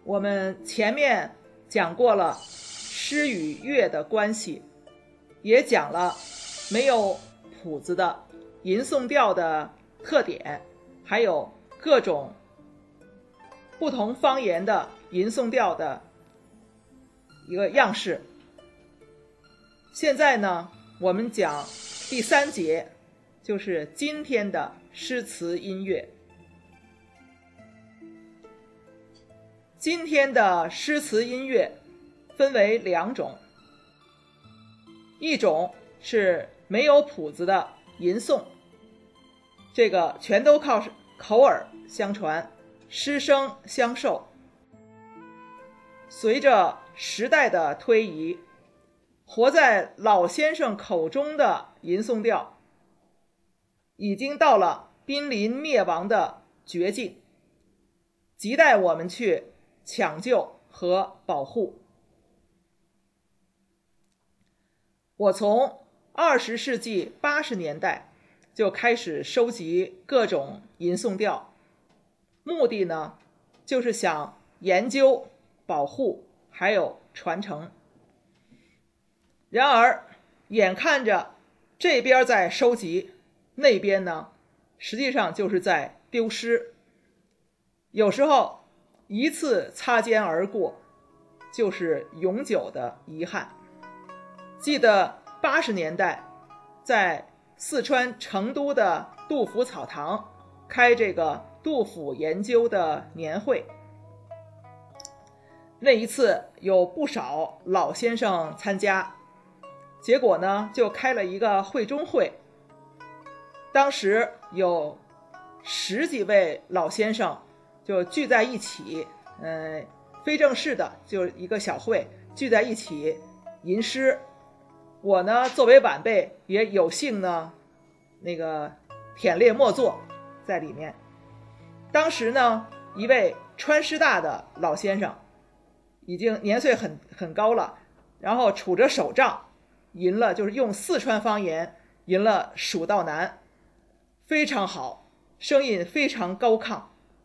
我们前面讲过了诗与乐的关系，也讲了没有谱子的吟诵调的特点，还有各种不同方言的吟诵调的一个样式。现在呢，我们讲第3节，就是今天的诗词音乐。今天的诗词音乐分为2种，一种是没有谱子的吟诵，这个全都靠口耳相传，师生相授。随着时代的推移，活在老先生口中的吟诵调已经到了濒临灭亡的绝境，亟待我们去抢救和保护。我从20世纪80年代就开始收集各种吟诵调，目的呢，就是想研究、保护还有传承。然而眼看着这边在收集，那边呢实际上就是在丢失，有时候一次擦肩而过就是永久的遗憾。记得80年代在四川成都的杜甫草堂开这个杜甫研究的年会，那一次有不少老先生参加，结果呢就开了一个会中会，当时有10几位老先生就聚在一起，非正式的就一个小会聚在一起吟诗。我呢作为晚辈也有幸呢忝列末座在里面。当时呢一位川师大的老先生已经年岁很高了，然后杵着手杖吟了，就是用四川方言吟了《蜀道难》，非常好，声音非常高亢。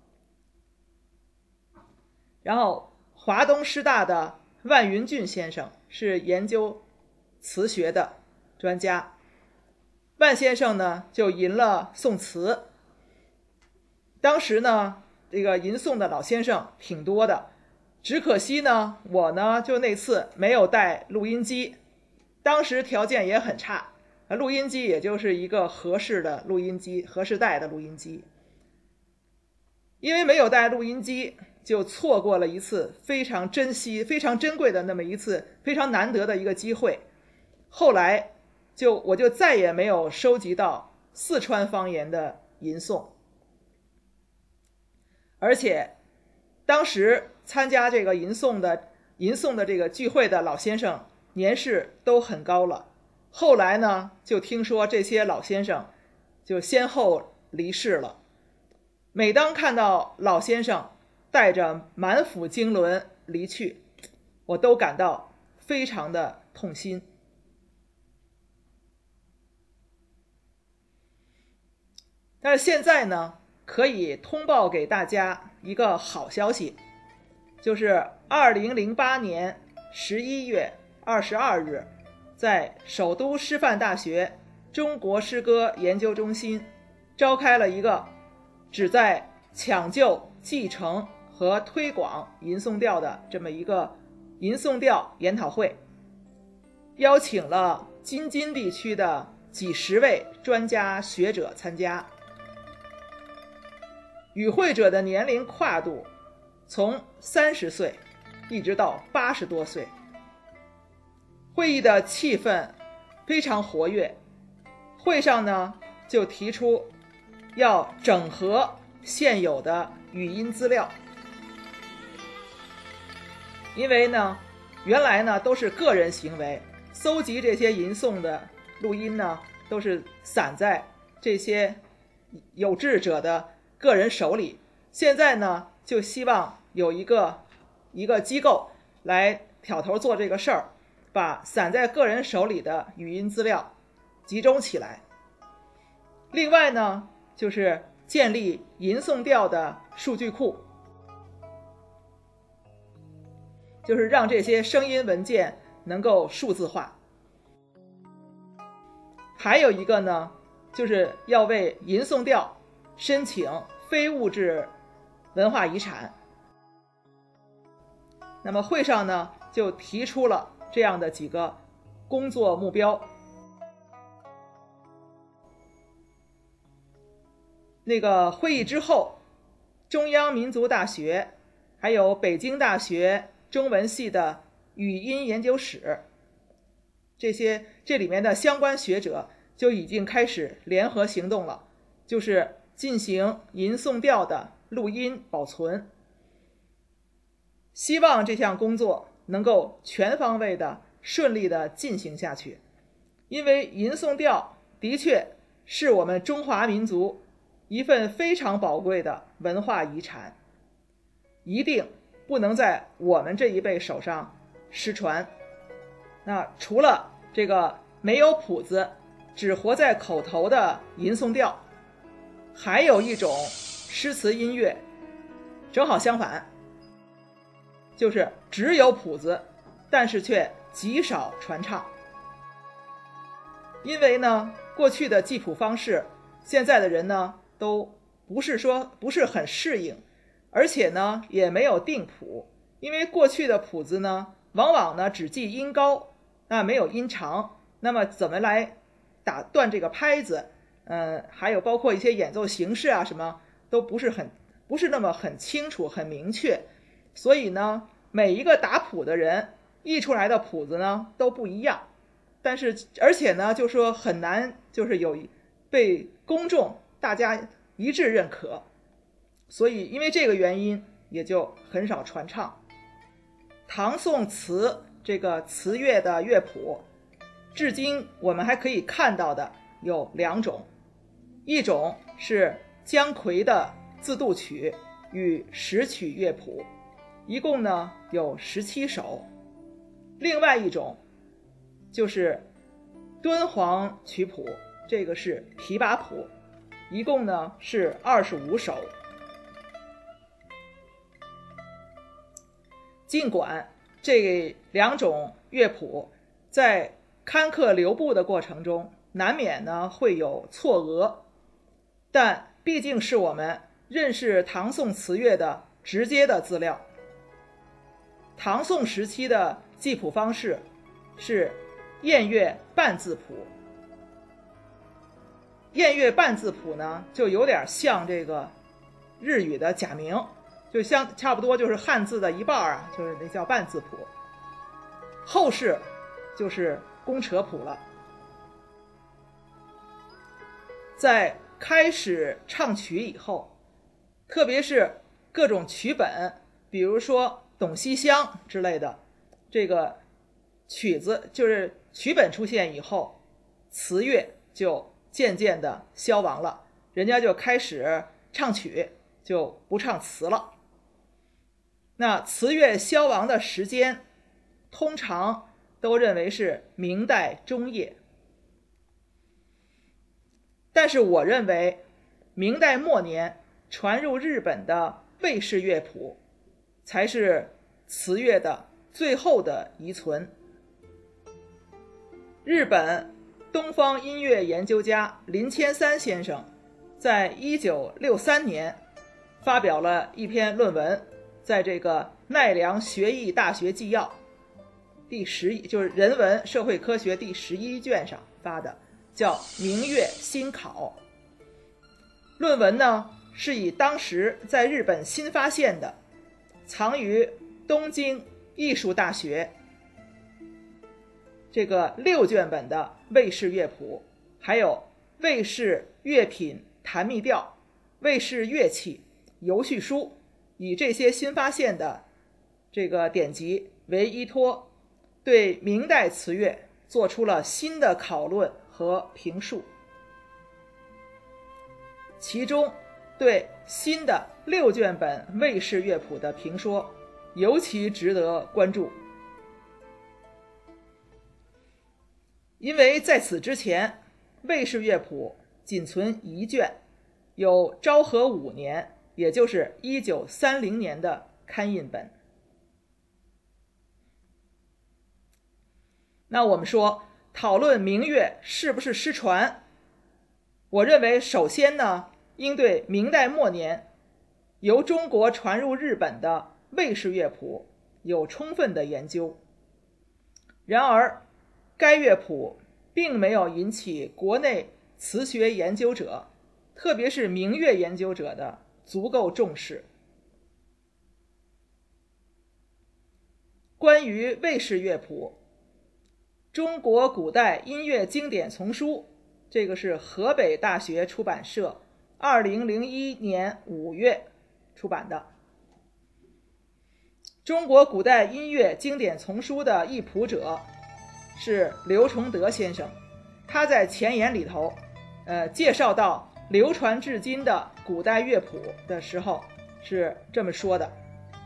然后华东师大的万云俊先生是研究词学的专家，万先生呢就吟了宋词。当时呢这个吟诵的老先生挺多的，只可惜呢我呢就那次没有带录音机，当时条件也很差，录音机也就是一个合适的录音机，合适带的录音机。因为没有带录音机，就错过了一次非常珍惜、非常珍贵的那么一次非常难得的一个机会。后来我就再也没有收集到四川方言的吟诵，而且当时参加这个吟诵的这个聚会的老先生年事都很高了。后来呢就听说这些老先生就先后离世了。每当看到老先生带着满腹经纶离去，我都感到非常的痛心。但是现在呢，可以通报给大家一个好消息，就是2008年11月22日，在首都师范大学中国诗歌研究中心召开了一个旨在抢救、继承和推广吟诵调的这么一个吟诵调研讨会，邀请了京津地区的几十位专家学者参加。与会者的年龄跨度从30岁一直到80多岁。会议的气氛非常活跃，会上呢就提出要整合现有的语音资料。因为呢原来呢都是个人行为，搜集这些吟诵的录音呢都是散在这些有志者的个人手里，现在呢就希望有一个机构来挑头做这个事儿，把散在个人手里的语音资料集中起来。另外呢就是建立吟诵调的数据库。 就是让这些声音文件能够数字化。还有一个呢，就是要为吟诵调申请非物质文化遗产。那么会上呢，就提出了这样的几个工作目标。那个会议之后，中央民族大学还有北京大学中文系的语音研究室，这里面的相关学者就已经开始联合行动了，就是进行吟诵调的录音保存。希望这项工作能够全方位的顺利的进行下去，因为吟诵调的确是我们中华民族一份非常宝贵的文化遗产，一定不能在我们这一辈手上失传。那除了这个没有谱子只活在口头的吟诵调，还有一种诗词音乐正好相反，就是只有谱子，但是却极少传唱。因为呢，过去的记谱方式，现在的人呢都不是很适应，而且呢也没有定谱。因为过去的谱子呢，往往呢只记音高，那没有音长，那么怎么来打断这个拍子？还有包括一些演奏形式啊，什么都不是那么很清楚、很明确。所以呢，每一个打谱的人译出来的谱子呢都不一样，而且呢，就说很难，就是有被公众大家一致认可，所以因为这个原因，也就很少传唱。唐宋词这个词乐的乐谱，至今我们还可以看到的有2种，一种是姜夔的自度曲与十曲乐谱，一共呢有17首。另外一种就是敦煌曲谱，这个是琵琶谱，一共呢是25首。尽管这2种乐谱在刊刻流布的过程中难免呢会有错讹，但毕竟是我们认识唐宋词乐的直接的资料。唐宋时期的记谱方式是燕乐半字谱。燕乐半字谱呢，就有点像这个日语的假名，就差不多就是汉字的一半啊，就是那叫半字谱。后世就是公扯谱了。在开始唱曲以后，特别是各种曲本，比如说董西厢之类的，这个曲子就是曲本出现以后，词乐就渐渐的消亡了，人家就开始唱曲，就不唱词了。那词乐消亡的时间通常都认为是明代中叶，但是我认为明代末年传入日本的魏氏乐谱才是词乐的最后的遗存。日本东方音乐研究家林谦三先生在1963年发表了一篇论文，在这个奈良学艺大学纪要第11，就是人文社会科学第11卷上发的，叫《明乐新考》。论文呢是以当时在日本新发现的藏于东京艺术大学这个6卷本的魏氏乐谱，还有魏氏乐品弹密调、魏氏乐器游叙书，以这些新发现的这个典籍为依托，对明代词乐做出了新的讨论和评述。其中对新的6卷本魏氏乐谱的评说尤其值得关注，因为在此之前魏氏乐谱仅存1卷，有昭和5年，也就是1930年的刊印本。 那我们说讨论明月是不是失传，我认为首先呢，应对明代末年由中国传入日本的魏氏乐谱有充分的研究。然而该乐谱并没有引起国内词学研究者，特别是明乐研究者的足够重视。关于魏氏乐谱，中国古代音乐经典丛书，这个是河北大学出版社2001年5月出版的。中国古代音乐经典丛书的译谱者是刘崇德先生，他在前言里头介绍到流传至今的古代乐谱的时候是这么说的：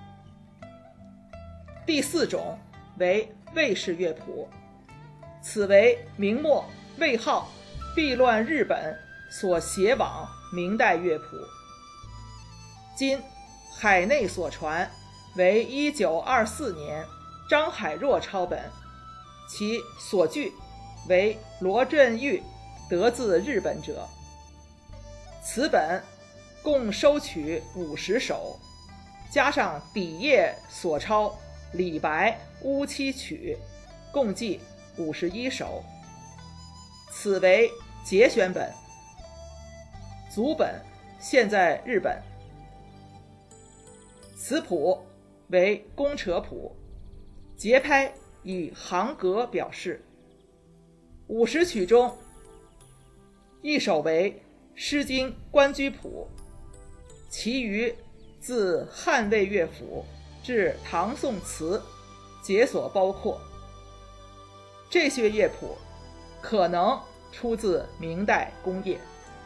第4种为魏氏乐谱，此为明末魏浩避乱日本所写往明代乐谱，今海内所传为1924年张海若抄本，其所据为罗振玉得自日本者。此本共收取50首，加上底页所抄李白乌七曲，共计51首。此为节选本，族本现在日本。此谱为公扯谱，节拍以行格表示。50曲中一首为诗经关雎谱，其余自汉魏乐府至唐宋词皆所包括。这些乐谱可能出自明代工业。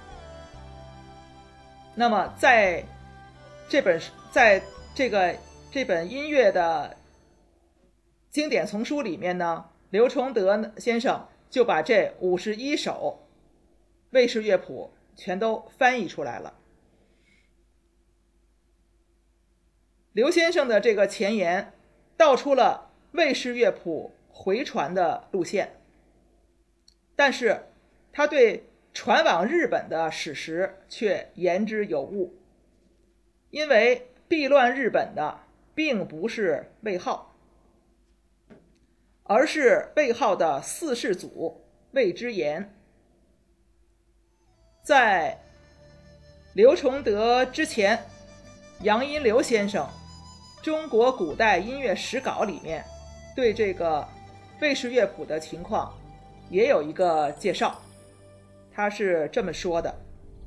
那么在这本音乐的经典丛书里面呢，刘崇德先生就把这51首魏氏乐谱全都翻译出来了。刘先生的这个前言道出了魏氏乐谱回传的路线，但是他对传往日本的史实却言之有物，因为避乱日本的并不是魏浩，而是魏浩的四世祖魏之言。在刘崇德之前，杨荫刘先生《中国古代音乐史稿》里面对这个魏氏乐谱的情况也有一个介绍，他是这么说的：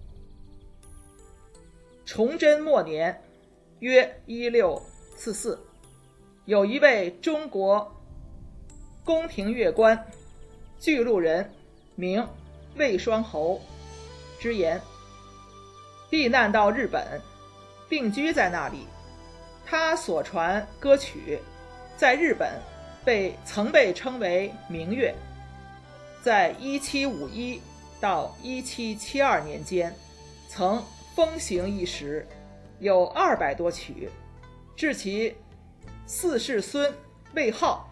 崇祯末年，约1644，有一位中国宫廷乐官，巨鹿人，名魏双侯之言，避难到日本，定居在那里。他所传歌曲在日本曾被称为明乐，在1751到1772年间曾风行一时，有200多曲，至其四世孙魏浩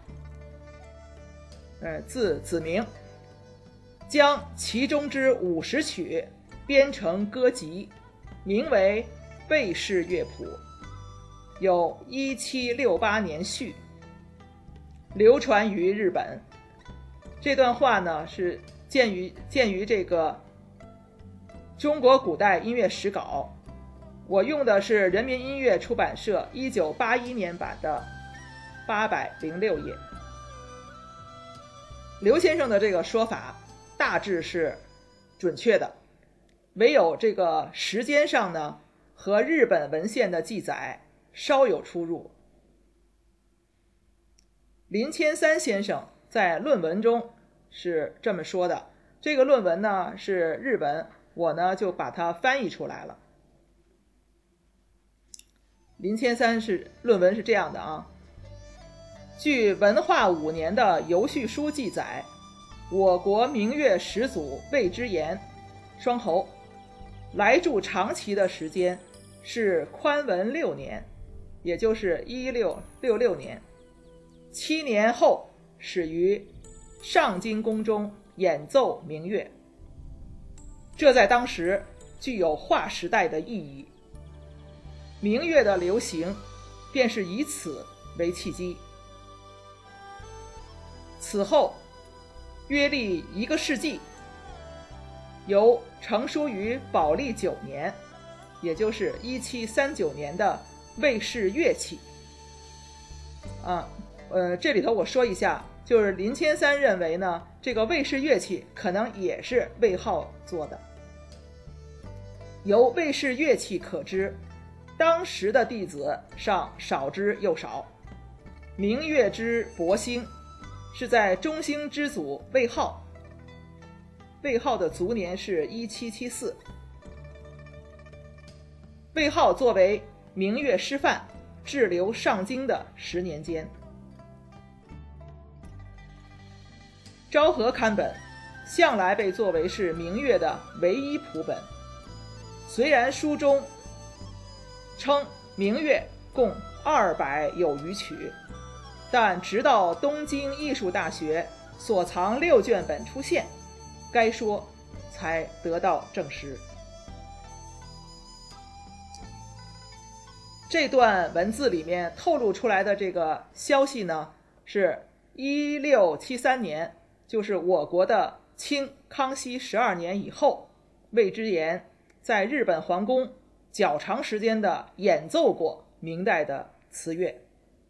字子明，将其中之50曲编成歌集，名为魏氏乐谱，有1768年序，流传于日本。这段话呢是见于这个中国古代音乐史稿，我用的是人民音乐出版社1981年版的806页。刘先生的这个说法大致是准确的，唯有这个时间上呢和日本文献的记载稍有出入。林谦三先生在论文中是这么说的，这个论文呢是日文，我呢就把它翻译出来了。林谦三论文是这样的啊：据文化5年的游叙书记载，我国明乐始祖魏之言双侯来驻长崎的时间是宽文6年，也就是1666年，7年后始于上京宫中演奏明乐，这在当时具有划时代的意义。明乐的流行便是以此为契机。此后约历1个世纪，由成书于宝历9年，也就是1739年的魏氏乐器这里头我说一下，就是林谦三认为呢，这个魏氏乐器可能也是魏浩做的。由魏氏乐器可知，当时的弟子尚少之又少。明乐之伯兴是在中兴之祖魏浩，魏浩的卒年是1774。魏浩作为明乐师范滞留上京的10年间，昭和刊本向来被作为是明乐的唯一谱本。虽然书中称明乐共200有余曲，但直到东京艺术大学所藏6卷本出现，该说才得到证实。这段文字里面透露出来的这个消息呢，是1673年，就是我国的清康熙12年以后，魏之言在日本皇宫较长时间的演奏过明代的词乐。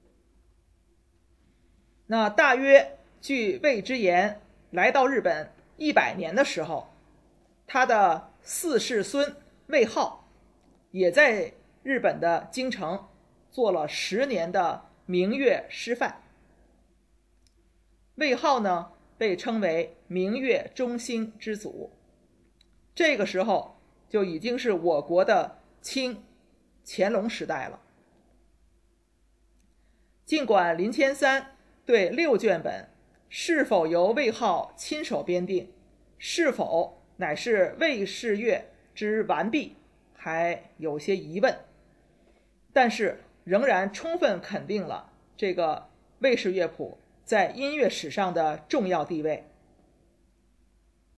那大约距魏之言来到日本100年的时候，他的4世孙魏浩也在日本的京城做了10年的明乐师范。魏浩呢，被称为明乐中兴之祖，这个时候就已经是我国的清乾隆时代了。尽管林谦三对6卷本是否由魏浩亲手编定，是否乃是魏氏乐之完毕，还有些疑问，但是仍然充分肯定了这个魏氏乐谱在音乐史上的重要地位。